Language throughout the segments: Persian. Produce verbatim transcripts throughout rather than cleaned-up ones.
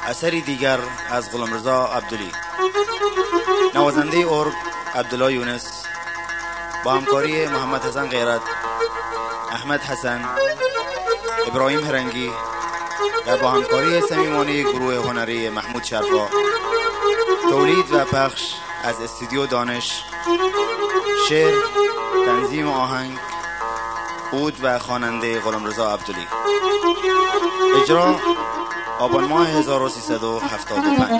اثری دیگر از غلامرضا عبدلی. نوازنده ارگ عبدالله یونس با همکاری محمد حسن غیرت، احمد حسن، ابراهیم هرنگی و با همکاری صمیمانه گروه هنری محمود شرفا. تولید و پخش از استودیو دانش. شعر، تنظیم آهنگ، عود و خواننده غلامرضا عبدلی. اجرا آبان ماه هزار و سیصد و هفتاد و پنج.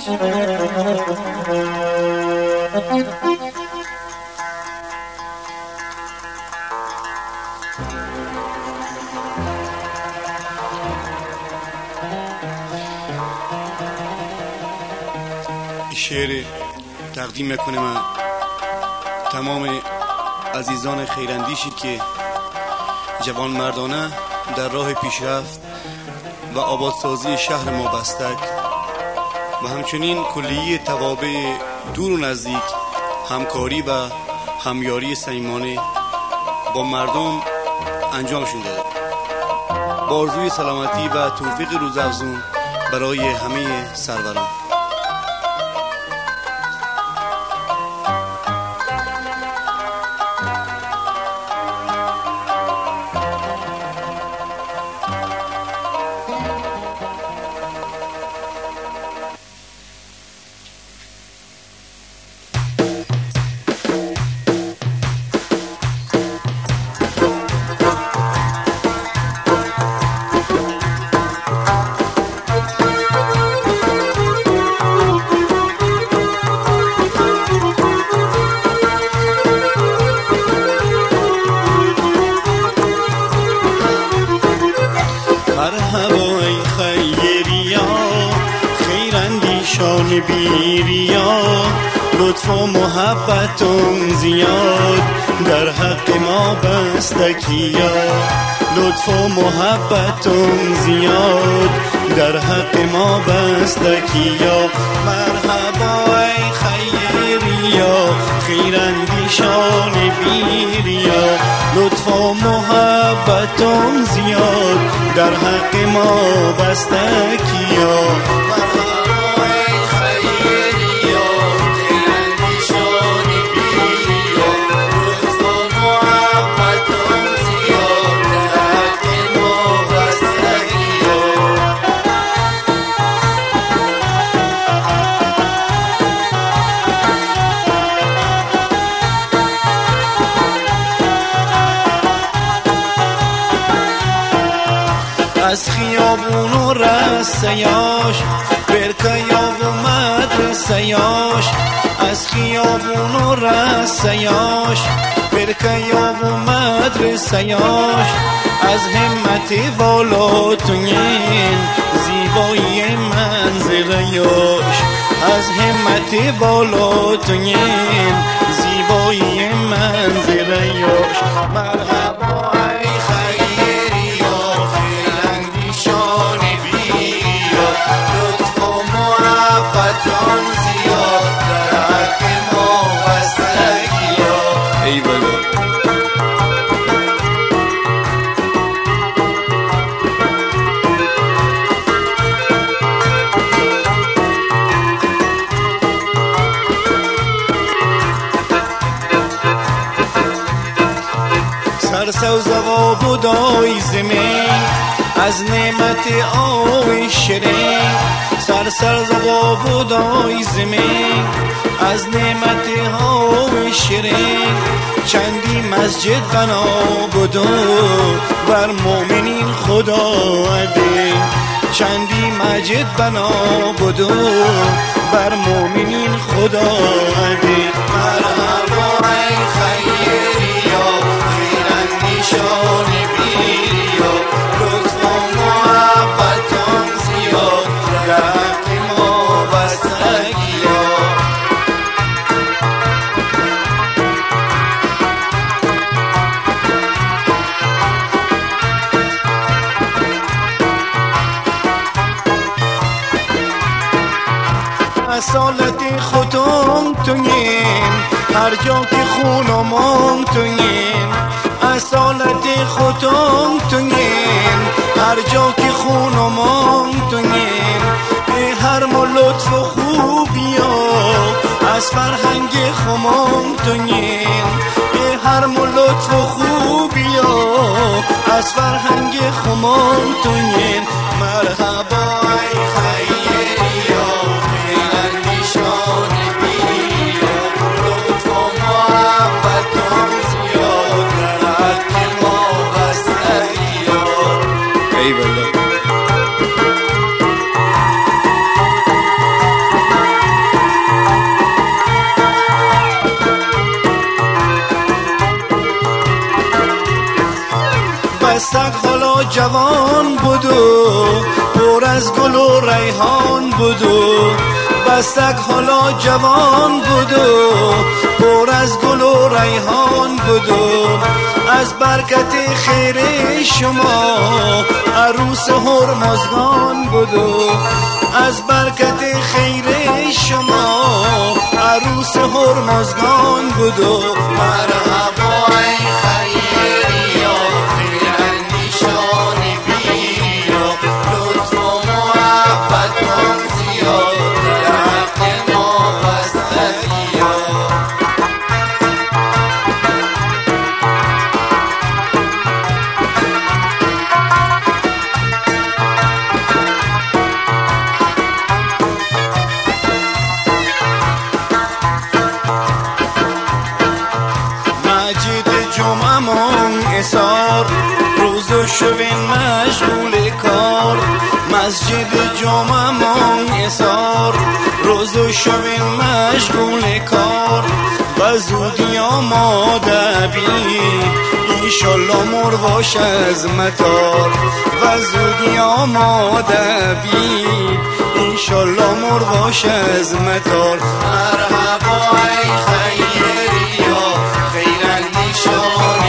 شعر تقدیم میکنم تمام عزیزان خیراندیشی که جوان مردانه در راه پیشرفت و آبادسازی شهر ما بستک و همچنین کلیه توابع دور و نزدیک همکاری و همیاری صمیمانه با مردم انجام شده با آرزوی سلامتی و توفیق روزافزون برای همه سروران. بیریا لطف و محبتم زیاد در حق ما بستکیا، لطف و محبتم زیاد در حق ما بستکیا. مرحبا ای خیریا خیراندیشان بیریا، لطف و محبتم زیاد در حق ما بستکیا. از خیابون و رسیاش برکیا و مدرسیاش، از خیابون و رسیاش برکیا و مدرسیاش، از همت والاتونین زیبایی منظریاش، از همت والاتونین زیبایی منظریاش. مرحبا ای سرسوز و بودای زمین از نعمت آوی شیرین، سرسوز و بودای زمین از نعمت آوی شیرین. چندی مسجد بنا بودو بر مومنین خدا عده، چندی مسجد بنا بودو بر مومنین خدا عده. مرحبا ای خیریا خیراندیشان بیریا، لطف و محبتان زیاد در حق ما بستگیا. اصالت خودم توین هر جا که خونمان توین، اصالت خودم توین هر جا که خونمان توین. هر و لطف و خوبیا از فرهنگ خمام تونین هر و لطف و خوبیا از فرهنگ خمام تونین مرحبا ای خیریا خیلی نشان بیا لطف و محبتم زیاد در حق ما بستگیا ای والله بستک حالا جوان بودو پر از گل و ریحان بودو بستک حالا جوان بودو پر از گل و ریحان بودو از برکت خیر شما عروس هرمزگان بودو از برکت خیر شما عروس هرمزگان بودو مرحبا ای خیریا روز و شوین مشغول کار مسجد جمعه مان اثار روز و شوین مشغول کار و زودی آماده بی ایشالله مرواش از مطار و زودی آماده بی ایشالله مرواش از مطار مرحبا ای خیریا خیرن نشان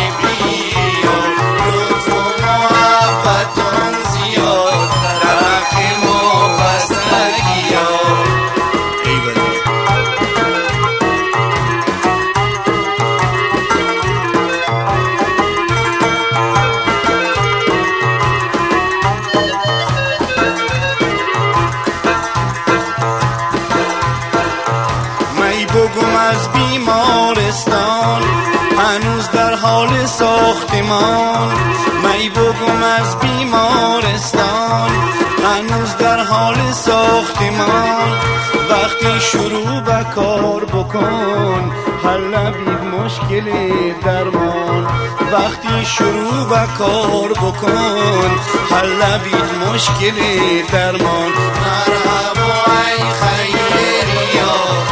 بگم از بیمارستان هنوز در حال ساختمان می بگم از بیمارستان هنوز در حال ساختمان وقتی شروع به کار بکن حل بید مشکل درمان وقتی شروع به کار بکن حل بید مشکل درمان مرحبا ای خیریا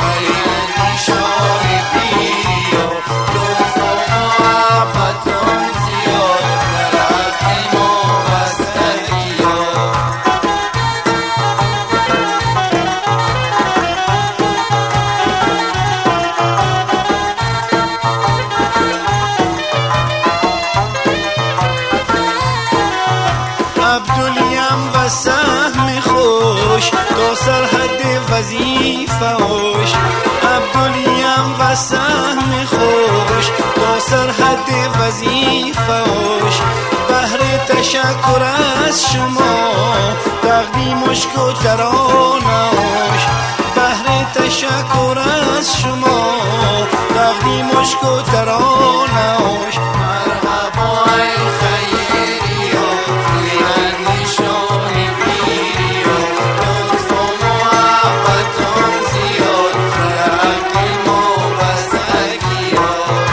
عبدالیم و سهم خوش تا سرحد وظیفه هوش عبدالیم و سهم خوش تا سرحد وظیفه هوش بهر تشکر از شما تقدیمش کو ترانه‌اش بهر تشکر از شما تقدیمش کو ترانه‌اش مرحبا ای خیریا خیرن نشان بیریا لطف و محبتم زیاد در حق ما بستگیا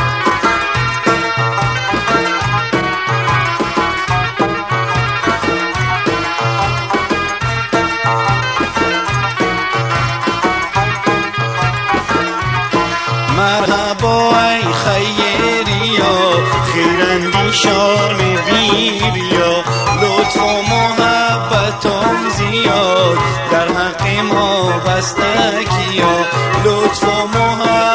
مرحبا ای خیریا خیراندیشان بیریا لطف و محبتم زیاد در حق ما بستگیا لطف و محبت